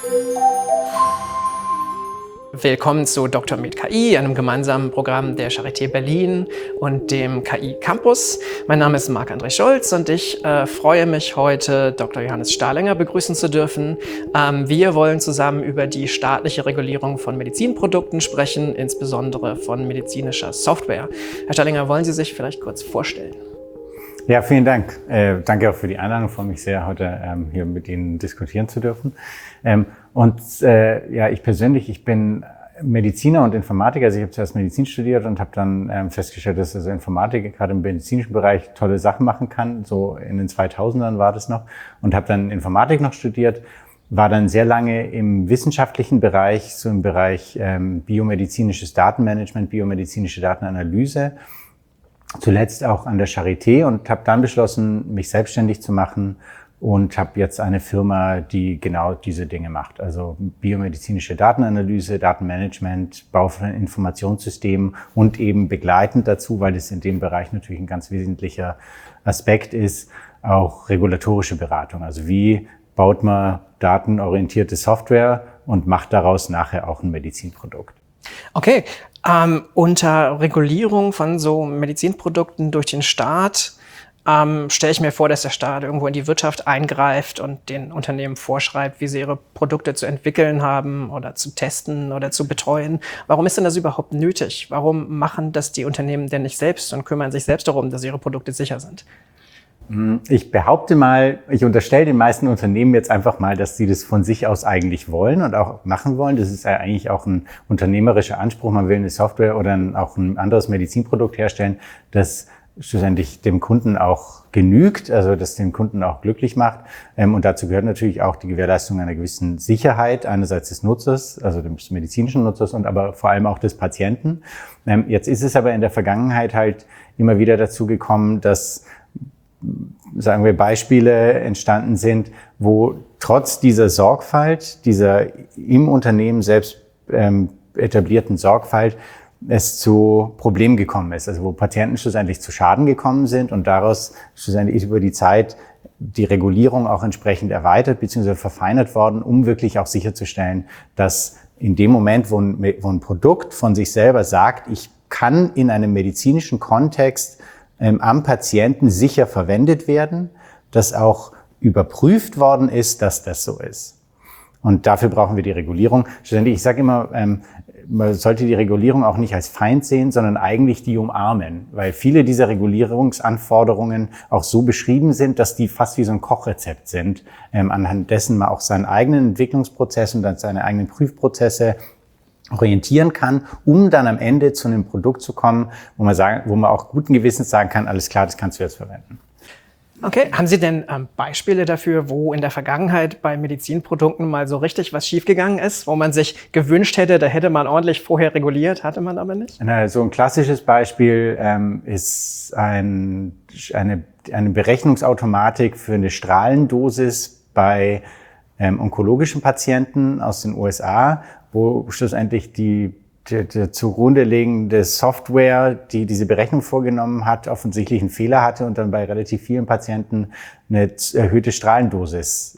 Willkommen zu Dr. mit KI, einem gemeinsamen Programm der Charité Berlin und dem KI Campus. Mein Name ist Marc-André Schulz und ich freue mich heute, Dr. Johannes Stahlinger begrüßen zu dürfen. Wir wollen zusammen über die staatliche Regulierung von Medizinprodukten sprechen, insbesondere von medizinischer Software. Herr Stahlinger, wollen Sie sich vielleicht kurz vorstellen? Ja, vielen Dank. Danke auch für die Einladung. Ich freue mich sehr, heute hier mit Ihnen diskutieren zu dürfen. Ich bin Mediziner und Informatiker. Also ich habe zuerst Medizin studiert und habe dann festgestellt, dass also Informatik gerade im medizinischen Bereich tolle Sachen machen kann. So in den 2000ern war das noch. Und habe dann Informatik noch studiert, war dann sehr lange im wissenschaftlichen Bereich, so im Bereich biomedizinisches Datenmanagement, biomedizinische Datenanalyse. Zuletzt auch an der Charité und habe dann beschlossen, mich selbstständig zu machen und habe jetzt eine Firma, die genau diese Dinge macht. Also biomedizinische Datenanalyse, Datenmanagement, Bau von Informationssystemen und eben begleitend dazu, weil es in dem Bereich natürlich ein ganz wesentlicher Aspekt ist, auch regulatorische Beratung. Also wie baut man datenorientierte Software und macht daraus nachher auch ein Medizinprodukt. Okay. Unter Regulierung von so Medizinprodukten durch den Staat stelle ich mir vor, dass der Staat irgendwo in die Wirtschaft eingreift und den Unternehmen vorschreibt, wie sie ihre Produkte zu entwickeln haben oder zu testen oder zu betreuen. Warum ist denn das überhaupt nötig? Warum machen das die Unternehmen denn nicht selbst und kümmern sich selbst darum, dass ihre Produkte sicher sind? Ich behaupte mal, ich unterstelle den meisten Unternehmen jetzt einfach mal, dass sie das von sich aus eigentlich wollen und auch machen wollen. Das ist ja eigentlich auch ein unternehmerischer Anspruch. Man will eine Software oder auch ein anderes Medizinprodukt herstellen, das schlussendlich dem Kunden auch genügt, also das den Kunden auch glücklich macht. Und dazu gehört natürlich auch die Gewährleistung einer gewissen Sicherheit, einerseits des Nutzers, also des medizinischen Nutzers und aber vor allem auch des Patienten. Jetzt ist es aber in der Vergangenheit halt immer wieder dazu gekommen, dass sagen wir, Beispiele entstanden sind, wo trotz dieser Sorgfalt, dieser im Unternehmen selbst etablierten Sorgfalt, es zu Problemen gekommen ist. Also wo Patienten schlussendlich zu Schaden gekommen sind und daraus schlussendlich über die Zeit die Regulierung auch entsprechend erweitert bzw. verfeinert worden, um wirklich auch sicherzustellen, dass in dem Moment, wo ein Produkt von sich selber sagt, ich kann in einem medizinischen Kontext am Patienten sicher verwendet werden, dass auch überprüft worden ist, dass das so ist. Und dafür brauchen wir die Regulierung. Schlussendlich, ich sage immer, man sollte die Regulierung auch nicht als Feind sehen, sondern eigentlich die umarmen, weil viele dieser Regulierungsanforderungen auch so beschrieben sind, dass die fast wie so ein Kochrezept sind, anhand dessen man auch seinen eigenen Entwicklungsprozess und dann seine eigenen Prüfprozesse orientieren kann, um dann am Ende zu einem Produkt zu kommen, wo man auch guten Gewissens sagen kann, alles klar, das kannst du jetzt verwenden. Okay, haben Sie denn Beispiele dafür, wo in der Vergangenheit bei Medizinprodukten mal so richtig was schiefgegangen ist, wo man sich gewünscht hätte, da hätte man ordentlich vorher reguliert, hatte man aber nicht? So ein klassisches Beispiel ist eine Berechnungsautomatik für eine Strahlendosis bei onkologischen Patienten aus den USA, wo schlussendlich die zugrunde liegende Software, die diese Berechnung vorgenommen hat, offensichtlich einen Fehler hatte und dann bei relativ vielen Patienten eine erhöhte Strahlendosis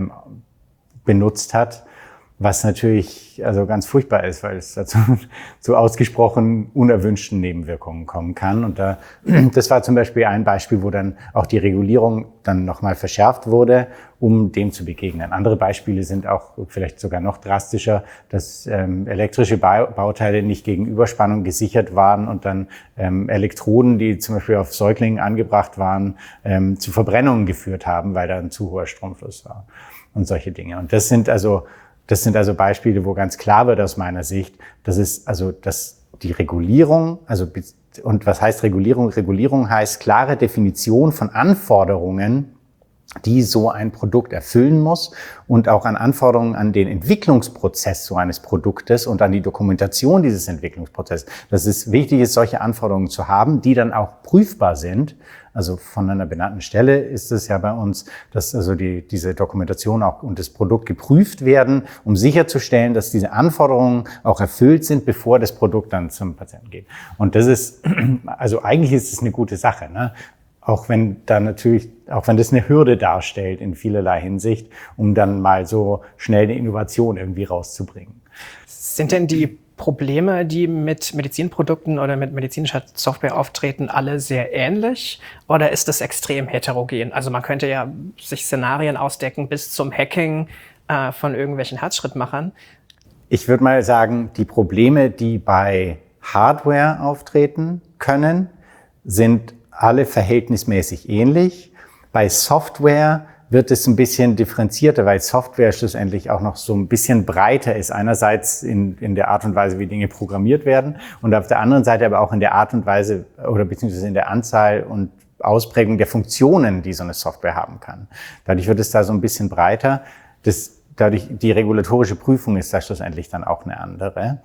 benutzt hat, was natürlich also ganz furchtbar ist, weil es dazu zu ausgesprochen unerwünschten Nebenwirkungen kommen kann. Und das war zum Beispiel ein Beispiel, wo dann auch die Regulierung dann nochmal verschärft wurde, um dem zu begegnen. Andere Beispiele sind auch vielleicht sogar noch drastischer, dass elektrische Bauteile nicht gegen Überspannung gesichert waren und dann Elektroden, die zum Beispiel auf Säuglingen angebracht waren, zu Verbrennungen geführt haben, weil da ein zu hoher Stromfluss war und solche Dinge. Und das sind also Beispiele, wo ganz klar wird aus meiner Sicht, dass die Regulierung, und was heißt Regulierung? Regulierung heißt klare Definition von Anforderungen, die so ein Produkt erfüllen muss und auch an Anforderungen an den Entwicklungsprozess so eines Produktes und an die Dokumentation dieses Entwicklungsprozesses. Das ist wichtig, ist solche Anforderungen zu haben, die dann auch prüfbar sind. Also von einer benannten Stelle ist es ja bei uns, dass also diese Dokumentation auch und das Produkt geprüft werden, um sicherzustellen, dass diese Anforderungen auch erfüllt sind, bevor das Produkt dann zum Patienten geht. Und das ist, also eigentlich ist es eine gute Sache, ne? auch wenn das eine Hürde darstellt in vielerlei Hinsicht, um dann mal so schnell eine Innovation irgendwie rauszubringen. Sind denn die Probleme, die mit Medizinprodukten oder mit medizinischer Software auftreten, alle sehr ähnlich? Oder ist das extrem heterogen? Also man könnte ja sich Szenarien ausdecken bis zum Hacking von irgendwelchen Herzschrittmachern. Ich würde mal sagen, die Probleme, die bei Hardware auftreten können, sind alle verhältnismäßig ähnlich. Bei Software wird es ein bisschen differenzierter, weil Software schlussendlich auch noch so ein bisschen breiter ist. Einerseits in der Art und Weise, wie Dinge programmiert werden und auf der anderen Seite aber auch in der Art und Weise oder beziehungsweise in der Anzahl und Ausprägung der Funktionen, die so eine Software haben kann. Dadurch wird es da so ein bisschen breiter. Dadurch die regulatorische Prüfung ist da schlussendlich dann auch eine andere.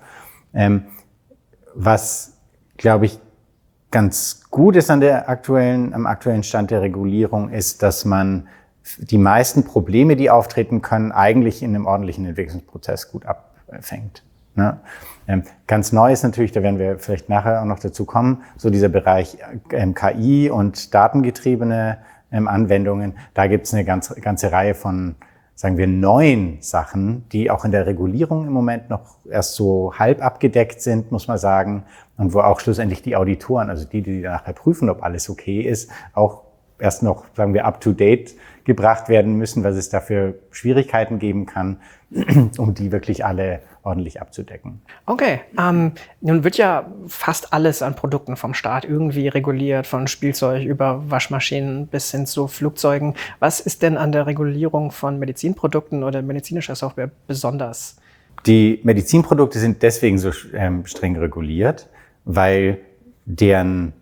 Was, glaube ich, ganz gut ist am aktuellen Stand der Regulierung, ist, dass man die meisten Probleme, die auftreten können, eigentlich in einem ordentlichen Entwicklungsprozess gut abfängt. Ne? Ganz neu ist natürlich, da werden wir vielleicht nachher auch noch dazu kommen, so dieser Bereich KI und datengetriebene Anwendungen. Da gibt es eine ganze Reihe von, sagen wir, neuen Sachen, die auch in der Regulierung im Moment noch erst so halb abgedeckt sind, muss man sagen. Und wo auch schlussendlich die Auditoren, also die nachher prüfen, ob alles okay ist, auch erst noch, sagen wir, up-to-date gebracht werden müssen, was es da für Schwierigkeiten geben kann, um die wirklich alle ordentlich abzudecken. Okay, nun wird ja fast alles an Produkten vom Staat irgendwie reguliert, von Spielzeug über Waschmaschinen bis hin zu Flugzeugen. Was ist denn an der Regulierung von Medizinprodukten oder medizinischer Software besonders? Die Medizinprodukte sind deswegen so streng reguliert, weil deren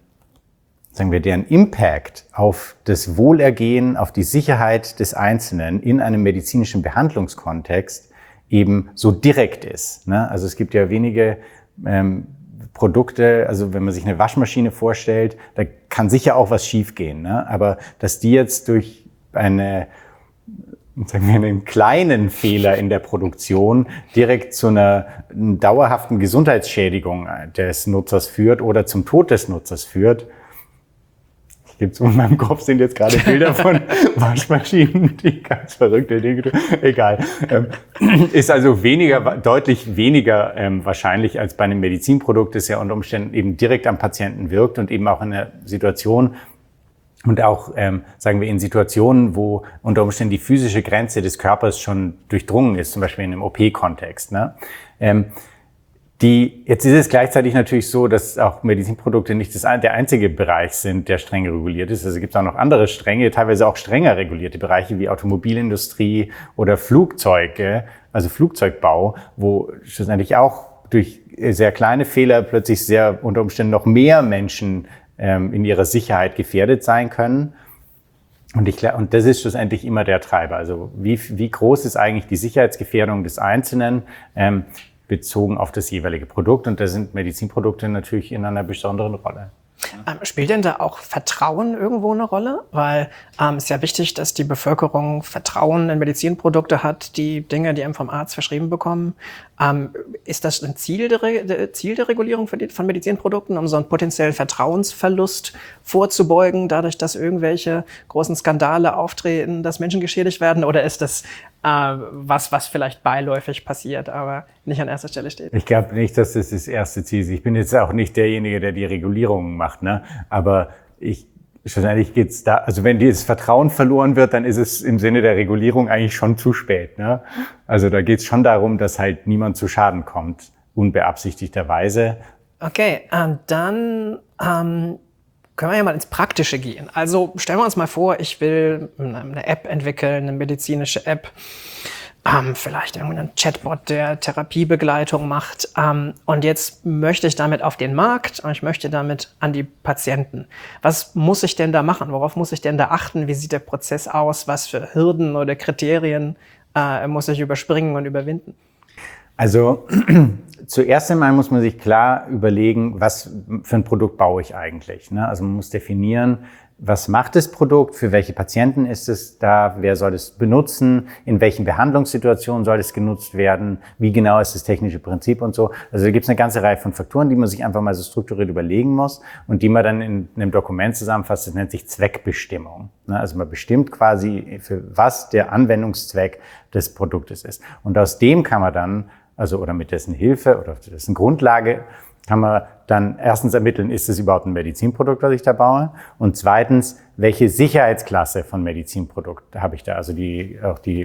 Impact auf das Wohlergehen, auf die Sicherheit des Einzelnen in einem medizinischen Behandlungskontext eben so direkt ist. Ne? Also es gibt ja wenige Produkte, also wenn man sich eine Waschmaschine vorstellt, da kann sicher auch was schiefgehen. Ne? Aber dass die jetzt durch einen kleinen Fehler in der Produktion direkt zu einer dauerhaften Gesundheitsschädigung des Nutzers führt oder zum Tod des Nutzers führt. In meinem Kopf sind jetzt gerade Bilder von Waschmaschinen, die ganz verrückte Dinge tun. Egal. Ist also deutlich weniger wahrscheinlich als bei einem Medizinprodukt, das ja unter Umständen eben direkt am Patienten wirkt und eben auch in einer Situation und auch, sagen wir, in Situationen, wo unter Umständen die physische Grenze des Körpers schon durchdrungen ist, zum Beispiel in einem OP-Kontext. Ne? Jetzt ist es gleichzeitig natürlich so, dass auch Medizinprodukte nicht der einzige Bereich sind, der streng reguliert ist. Also es gibt auch noch andere teilweise auch strenger regulierte Bereiche wie Automobilindustrie oder Flugzeuge, also Flugzeugbau, wo schlussendlich auch durch sehr kleine Fehler plötzlich unter Umständen noch mehr Menschen in ihrer Sicherheit gefährdet sein können. Und das ist schlussendlich immer der Treiber. Also wie groß ist eigentlich die Sicherheitsgefährdung des Einzelnen? Bezogen auf das jeweilige Produkt. Und da sind Medizinprodukte natürlich in einer besonderen Rolle. Spielt denn da auch Vertrauen irgendwo eine Rolle? Weil es ist ja wichtig, dass die Bevölkerung Vertrauen in Medizinprodukte hat, die Dinge, die einem vom Arzt verschrieben bekommen. Ist das ein Ziel der Regulierung von Medizinprodukten, um so einen potenziellen Vertrauensverlust vorzubeugen, dadurch, dass irgendwelche großen Skandale auftreten, dass Menschen geschädigt werden? Oder ist das was vielleicht beiläufig passiert, aber nicht an erster Stelle steht? Ich glaube nicht, dass das erste Ziel ist. Ich bin jetzt auch nicht derjenige, der die Regulierungen macht, ne? Aber schlussendlich geht's da, also wenn dieses Vertrauen verloren wird, dann ist es im Sinne der Regulierung eigentlich schon zu spät, ne? Also da geht's schon darum, dass halt niemand zu Schaden kommt, unbeabsichtigterweise. Okay, dann können wir ja mal ins Praktische gehen. Also stellen wir uns mal vor, ich will eine App entwickeln, eine medizinische App, vielleicht irgendeinen Chatbot, der Therapiebegleitung macht. Und jetzt möchte ich damit auf den Markt und ich möchte damit an die Patienten. Was muss ich denn da machen? Worauf muss ich denn da achten? Wie sieht der Prozess aus? Was für Hürden oder Kriterien muss ich überspringen und überwinden? Also zuerst einmal muss man sich klar überlegen, was für ein Produkt baue ich eigentlich. Ne? Also man muss definieren, was macht das Produkt, für welche Patienten ist es da, wer soll es benutzen, in welchen Behandlungssituationen soll es genutzt werden, wie genau ist das technische Prinzip und so. Also da gibt es eine ganze Reihe von Faktoren, die man sich einfach mal so strukturiert überlegen muss und die man dann in einem Dokument zusammenfasst. Das nennt sich Zweckbestimmung. Also man bestimmt quasi, für was der Anwendungszweck des Produktes ist. Und aus dem kann man dann, oder mit dessen Hilfe oder dessen Grundlage, kann man dann erstens ermitteln, ist es überhaupt ein Medizinprodukt, was ich da baue? Und zweitens, welche Sicherheitsklasse von Medizinprodukt habe ich da? Also die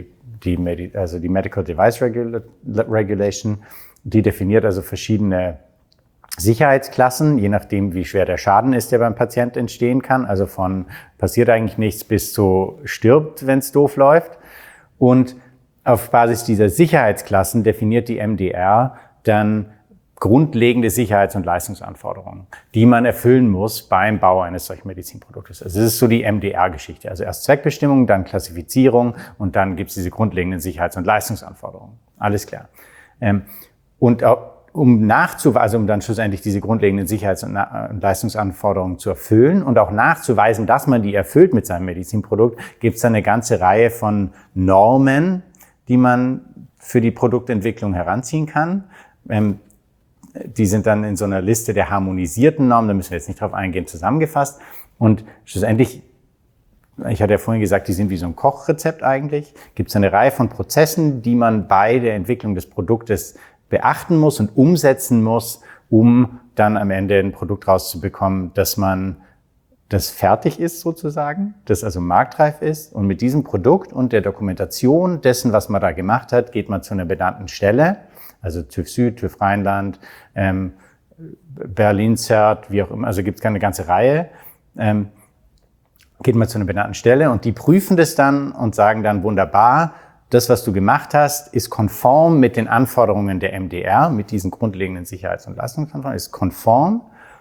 Medical Device Regulation, die definiert also verschiedene Sicherheitsklassen, je nachdem, wie schwer der Schaden ist, der beim Patient entstehen kann. Also von passiert eigentlich nichts bis zu stirbt, wenn es doof läuft. Und auf Basis dieser Sicherheitsklassen definiert die MDR dann grundlegende Sicherheits- und Leistungsanforderungen, die man erfüllen muss beim Bau eines solchen Medizinproduktes. Also das ist so die MDR-Geschichte. Also erst Zweckbestimmung, dann Klassifizierung und dann gibt es diese grundlegenden Sicherheits- und Leistungsanforderungen. Alles klar. Und um dann schlussendlich diese grundlegenden Sicherheits- und Leistungsanforderungen zu erfüllen und auch nachzuweisen, dass man die erfüllt mit seinem Medizinprodukt, gibt es dann eine ganze Reihe von Normen, die man für die Produktentwicklung heranziehen kann. Die sind dann in so einer Liste der harmonisierten Normen, da müssen wir jetzt nicht drauf eingehen, zusammengefasst. Und schlussendlich, ich hatte ja vorhin gesagt, die sind wie so ein Kochrezept eigentlich, gibt es eine Reihe von Prozessen, die man bei der Entwicklung des Produktes beachten muss und umsetzen muss, um dann am Ende ein Produkt rauszubekommen, das fertig ist sozusagen, das also marktreif ist. Und mit diesem Produkt und der Dokumentation dessen, was man da gemacht hat, geht man zu einer benannten Stelle, also TÜV Süd, TÜV Rheinland, Berlin CERT, wie auch immer, also gibt es eine ganze Reihe, geht man zu einer benannten Stelle und die prüfen das dann und sagen dann, wunderbar, das, was du gemacht hast, ist konform mit den Anforderungen der MDR, mit diesen grundlegenden Sicherheits- und Leistungsanforderungen, ist konform.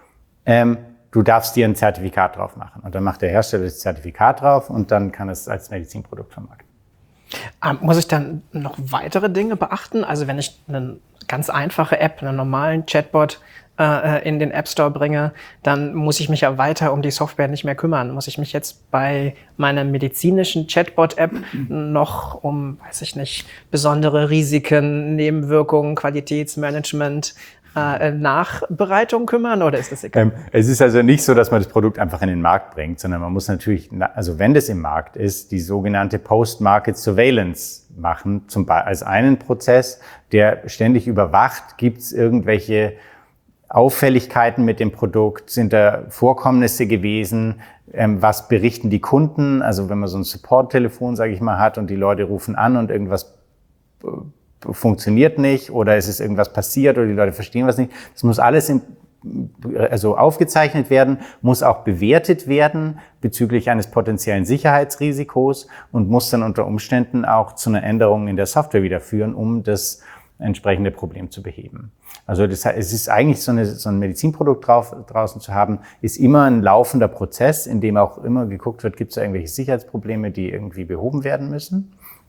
Du darfst dir ein Zertifikat drauf machen. Und dann macht der Hersteller das Zertifikat drauf und dann kann es als Medizinprodukt vermarkten. Muss ich dann noch weitere Dinge beachten? Also wenn ich eine ganz einfache App, einen normalen Chatbot in den App Store bringe, dann muss ich mich ja weiter um die Software nicht mehr kümmern. Muss ich mich jetzt bei meiner medizinischen Chatbot-App noch um, weiß ich nicht, besondere Risiken, Nebenwirkungen, Qualitätsmanagement, Nachbereitung kümmern oder ist das egal? Es ist also nicht so, dass man das Produkt einfach in den Markt bringt, sondern man muss natürlich, also wenn das im Markt ist, die sogenannte Post-Market Surveillance machen, zum Beispiel als einen Prozess, der ständig überwacht, gibt es irgendwelche Auffälligkeiten mit dem Produkt, sind da Vorkommnisse gewesen, was berichten die Kunden, also wenn man so ein Support-Telefon, sage ich mal, hat und die Leute rufen an und irgendwas funktioniert nicht oder es ist irgendwas passiert oder die Leute verstehen was nicht. Das muss alles aufgezeichnet werden, muss auch bewertet werden bezüglich eines potenziellen Sicherheitsrisikos und muss dann unter Umständen auch zu einer Änderung in der Software wieder führen, um das entsprechende Problem zu beheben. Also das heißt, es ist eigentlich so ein Medizinprodukt draußen zu haben, ist immer ein laufender Prozess, in dem auch immer geguckt wird, gibt es da irgendwelche Sicherheitsprobleme, die irgendwie behoben werden müssen.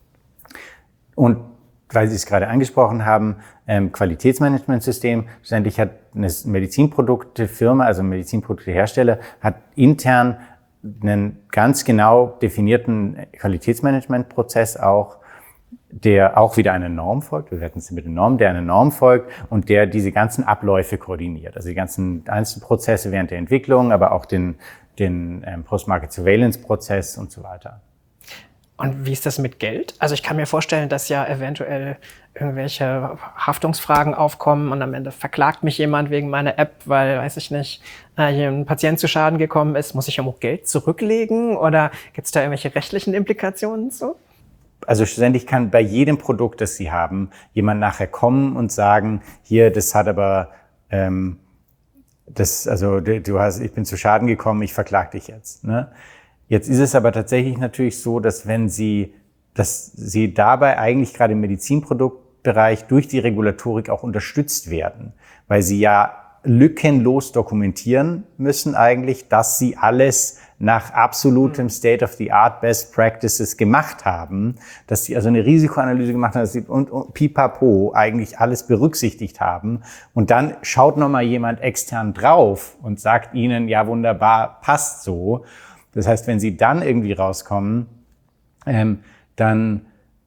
Und weil Sie es gerade angesprochen haben, Qualitätsmanagementsystem, schlussendlich hat eine Medizinproduktefirma, also ein Medizinproduktehersteller, hat intern einen ganz genau definierten Qualitätsmanagementprozess auch, der auch wieder einer Norm folgt. Wir hatten es mit der Norm, der einer Norm folgt und der diese ganzen Abläufe koordiniert. Also die ganzen Einzelprozesse während der Entwicklung, aber auch den Post-Market-Surveillance-Prozess und so weiter. Und wie ist das mit Geld? Also ich kann mir vorstellen, dass ja eventuell irgendwelche Haftungsfragen aufkommen und am Ende verklagt mich jemand wegen meiner App, weil, weiß ich nicht, hier ein Patient zu Schaden gekommen ist. Muss ich auch Geld zurücklegen oder gibt es da irgendwelche rechtlichen Implikationen so? Also schlussendlich kann bei jedem Produkt, das Sie haben, jemand nachher kommen und sagen, hier, das hat aber, ich bin zu Schaden gekommen, ich verklag dich jetzt, ne? Jetzt ist es aber tatsächlich natürlich so, dass Sie dabei eigentlich gerade im Medizinproduktbereich durch die Regulatorik auch unterstützt werden, weil Sie ja lückenlos dokumentieren müssen eigentlich, dass Sie alles nach absolutem State-of-the-Art Best Practices gemacht haben, dass Sie also eine Risikoanalyse gemacht haben, dass Sie und pipapo eigentlich alles berücksichtigt haben. Und dann schaut nochmal jemand extern drauf und sagt Ihnen, ja wunderbar, passt so. Das heißt, wenn sie dann irgendwie rauskommen, dann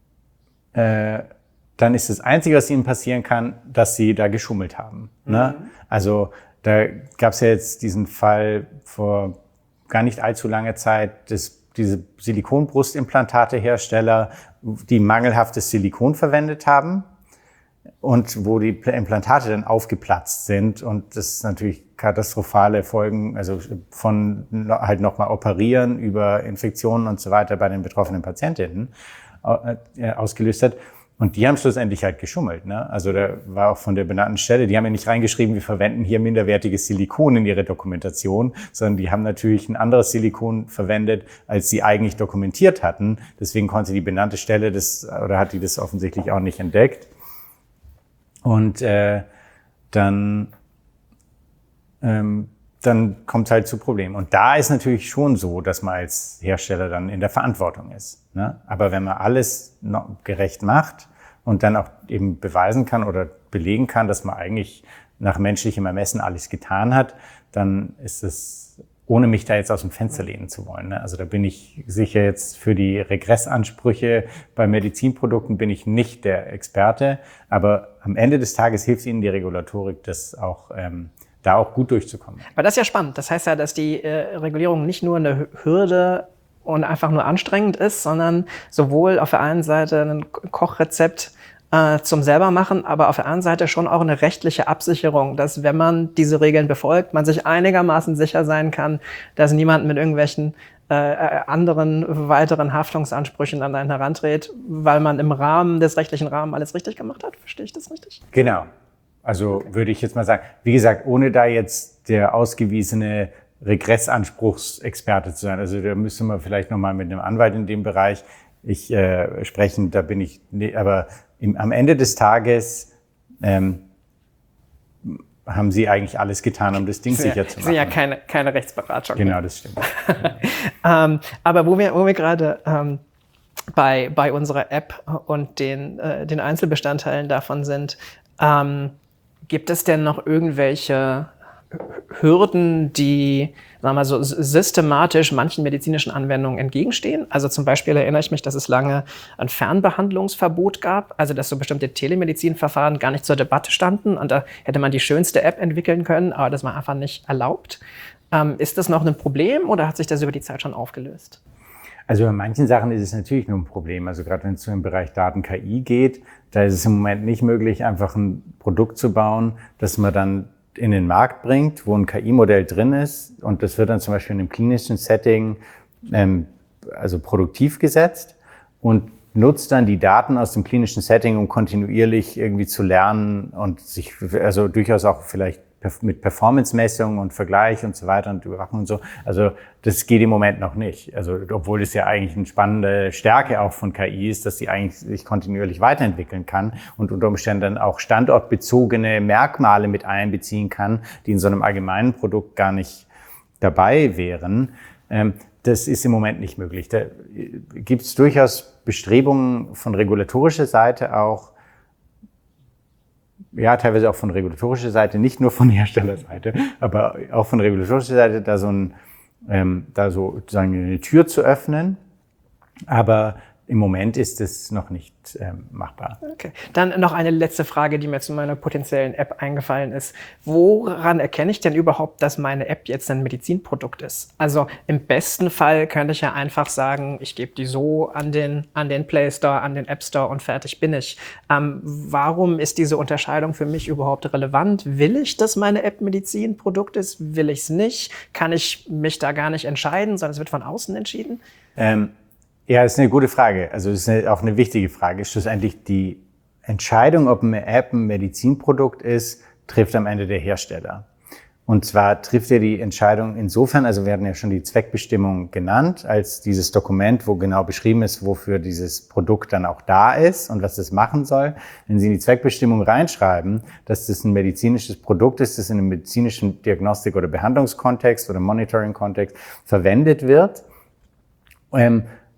ist das Einzige, was ihnen passieren kann, dass sie da geschummelt haben. Ne? Also da gab es ja jetzt diesen Fall vor gar nicht allzu langer Zeit, diese Silikonbrustimplantate-Hersteller, die mangelhaftes Silikon verwendet haben und wo die Implantate dann aufgeplatzt sind und das natürlich katastrophale Folgen, also von halt nochmal operieren über Infektionen und so weiter bei den betroffenen Patientinnen ausgelöst hat. Und die haben schlussendlich halt geschummelt. Ne? Also da war auch von der benannten Stelle, die haben ja nicht reingeschrieben, wir verwenden hier minderwertiges Silikon in ihre Dokumentation, sondern die haben natürlich ein anderes Silikon verwendet, als sie eigentlich dokumentiert hatten. Deswegen konnte die benannte Stelle hat die das offensichtlich auch nicht entdeckt. Und dann kommt es halt zu Problemen. Und da ist natürlich schon so, dass man als Hersteller dann in der Verantwortung ist. Ne? Aber wenn man alles gerecht macht und dann auch eben beweisen kann oder belegen kann, dass man eigentlich nach menschlichem Ermessen alles getan hat, dann ist es, ohne mich da jetzt aus dem Fenster lehnen zu wollen. Ne? Also da bin ich sicher jetzt für die Regressansprüche bei Medizinprodukten bin ich nicht der Experte. Aber am Ende des Tages hilft Ihnen die Regulatorik, das auch da auch gut durchzukommen. Aber das ist ja spannend. Das heißt ja, dass die Regulierung nicht nur eine Hürde und einfach nur anstrengend ist, sondern sowohl auf der einen Seite ein Kochrezept zum selbermachen, aber auf der anderen Seite schon auch eine rechtliche Absicherung, dass wenn man diese Regeln befolgt, man sich einigermaßen sicher sein kann, dass niemand mit irgendwelchen anderen weiteren Haftungsansprüchen an einen herantritt, weil man im Rahmen des rechtlichen Rahmens alles richtig gemacht hat. Verstehe ich das richtig? Genau. Also würde ich jetzt mal sagen, wie gesagt, ohne da jetzt der ausgewiesene Regressanspruchsexperte zu sein. Also da müsste man vielleicht nochmal mit einem Anwalt in dem Bereich sprechen. Da bin ich, aber am Ende des Tages haben Sie eigentlich alles getan, um das Ding sicher zu machen. Sie sind ja keine Rechtsberatung. Genau, das stimmt. Aber wo wir gerade bei unserer App und den Einzelbestandteilen davon sind, gibt es denn noch irgendwelche Hürden, die, sagen wir mal so, systematisch manchen medizinischen Anwendungen entgegenstehen? Also zum Beispiel erinnere ich mich, dass es lange ein Fernbehandlungsverbot gab, also dass so bestimmte Telemedizinverfahren gar nicht zur Debatte standen und da hätte man die schönste App entwickeln können, aber das war einfach nicht erlaubt. Ist das noch ein Problem oder hat sich das über die Zeit schon aufgelöst? Also bei manchen Sachen ist es natürlich nur ein Problem. Also gerade wenn es so im Bereich Daten-KI geht, da ist es im Moment nicht möglich, einfach ein Produkt zu bauen, das man dann in den Markt bringt, wo ein KI-Modell drin ist und das wird dann zum Beispiel in einem klinischen Setting also produktiv gesetzt und nutzt dann die Daten aus dem klinischen Setting, um kontinuierlich irgendwie zu lernen und sich also durchaus auch vielleicht mit Performance-Messungen und Vergleich und so weiter und Überwachung und so. Also das geht im Moment noch nicht. Also obwohl es ja eigentlich eine spannende Stärke auch von KI ist, dass sie eigentlich sich kontinuierlich weiterentwickeln kann und unter Umständen dann auch standortbezogene Merkmale mit einbeziehen kann, die in so einem allgemeinen Produkt gar nicht dabei wären. Das ist im Moment nicht möglich. Da gibt es durchaus Bestrebungen von regulatorischer Seite auch, ja, teilweise auch von regulatorischer Seite, nicht nur von Herstellerseite, aber auch von regulatorischer Seite, da sozusagen eine Tür zu öffnen. Aber im Moment ist es noch nicht machbar. Okay. Dann noch eine letzte Frage, die mir zu meiner potenziellen App eingefallen ist. Woran erkenne ich denn überhaupt, dass meine App jetzt ein Medizinprodukt ist? Also im besten Fall könnte ich ja einfach sagen, ich gebe die so an den Play Store, an den App Store und fertig bin ich. Warum ist diese Unterscheidung für mich überhaupt relevant? Will ich, dass meine App Medizinprodukt ist? Will ich es nicht? Kann ich mich da gar nicht entscheiden, sondern es wird von außen entschieden? Ja, das ist eine gute Frage. Also das ist auch eine wichtige Frage. Schlussendlich die Entscheidung, ob eine App ein Medizinprodukt ist, trifft am Ende der Hersteller. Und zwar trifft er die Entscheidung insofern, also wir hatten ja schon die Zweckbestimmung genannt, als dieses Dokument, wo genau beschrieben ist, wofür dieses Produkt dann auch da ist und was es machen soll. Wenn Sie in die Zweckbestimmung reinschreiben, dass das ein medizinisches Produkt ist, das in einem medizinischen Diagnostik- oder Behandlungskontext oder Monitoring-Kontext verwendet wird,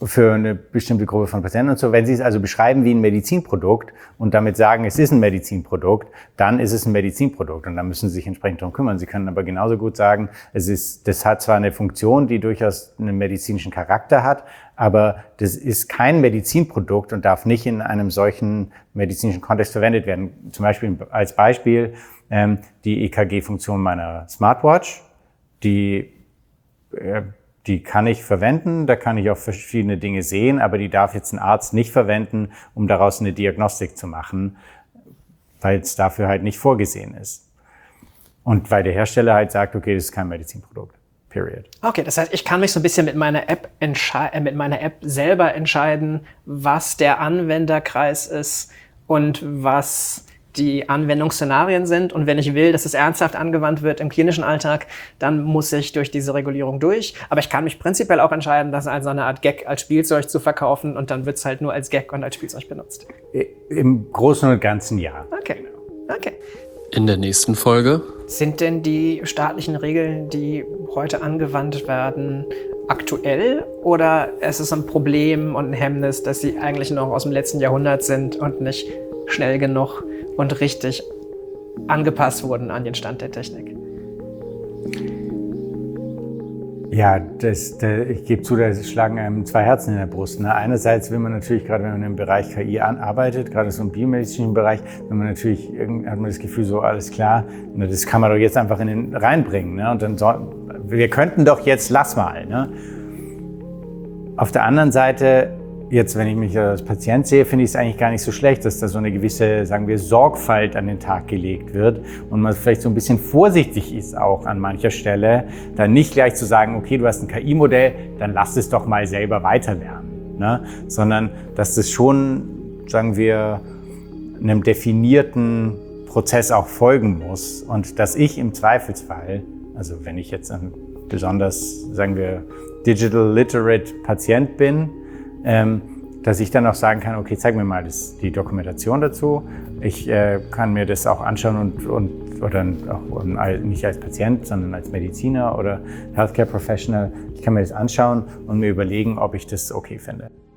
für eine bestimmte Gruppe von Patienten und so. Wenn Sie es also beschreiben wie ein Medizinprodukt und damit sagen, es ist ein Medizinprodukt, dann ist es ein Medizinprodukt und dann müssen Sie sich entsprechend darum kümmern. Sie können aber genauso gut sagen, das hat zwar eine Funktion, die durchaus einen medizinischen Charakter hat, aber das ist kein Medizinprodukt und darf nicht in einem solchen medizinischen Kontext verwendet werden. Zum Beispiel als Beispiel die EKG-Funktion meiner Smartwatch, die kann ich verwenden, da kann ich auch verschiedene Dinge sehen, aber die darf jetzt ein Arzt nicht verwenden, um daraus eine Diagnostik zu machen, weil es dafür halt nicht vorgesehen ist. Und weil der Hersteller halt sagt, okay, das ist kein Medizinprodukt. Period. Okay, das heißt, ich kann mich so ein bisschen mit meiner App selber entscheiden, was der Anwenderkreis ist und was die Anwendungsszenarien sind. Und wenn ich will, dass es ernsthaft angewandt wird im klinischen Alltag, dann muss ich durch diese Regulierung durch. Aber ich kann mich prinzipiell auch entscheiden, das als eine Art Gag, als Spielzeug zu verkaufen und dann wird es halt nur als Gag und als Spielzeug benutzt. Im Großen und Ganzen ja. Okay. In der nächsten Folge: Sind denn die staatlichen Regeln, die heute angewandt werden, aktuell oder ist es ein Problem und ein Hemmnis, dass sie eigentlich noch aus dem letzten Jahrhundert sind und nicht schnell genug und richtig angepasst wurden an den Stand der Technik? Ja, ich gebe zu, da schlagen einem zwei Herzen in der Brust. Ne? Einerseits will man natürlich, gerade wenn man im Bereich KI arbeitet, gerade so im biomedizinischen Bereich, hat man das Gefühl, so alles klar, ne, das kann man doch jetzt einfach reinbringen. Ne? Und dann wir könnten doch jetzt, lass mal. Ne? Auf der anderen Seite, jetzt, wenn ich mich als Patient sehe, finde ich es eigentlich gar nicht so schlecht, dass da so eine gewisse, sagen wir, Sorgfalt an den Tag gelegt wird und man vielleicht so ein bisschen vorsichtig ist auch an mancher Stelle, dann nicht gleich zu sagen, okay, du hast ein KI-Modell, dann lass es doch mal selber weiterlernen, ne? Sondern dass das schon, sagen wir, einem definierten Prozess auch folgen muss und dass ich im Zweifelsfall, also wenn ich jetzt ein besonders, sagen wir, digital literate Patient bin, dass ich dann auch sagen kann, okay, zeig mir mal die Dokumentation dazu. Ich kann mir das auch anschauen oder auch nicht als Patient, sondern als Mediziner oder Healthcare Professional. Ich kann mir das anschauen und mir überlegen, ob ich das okay finde.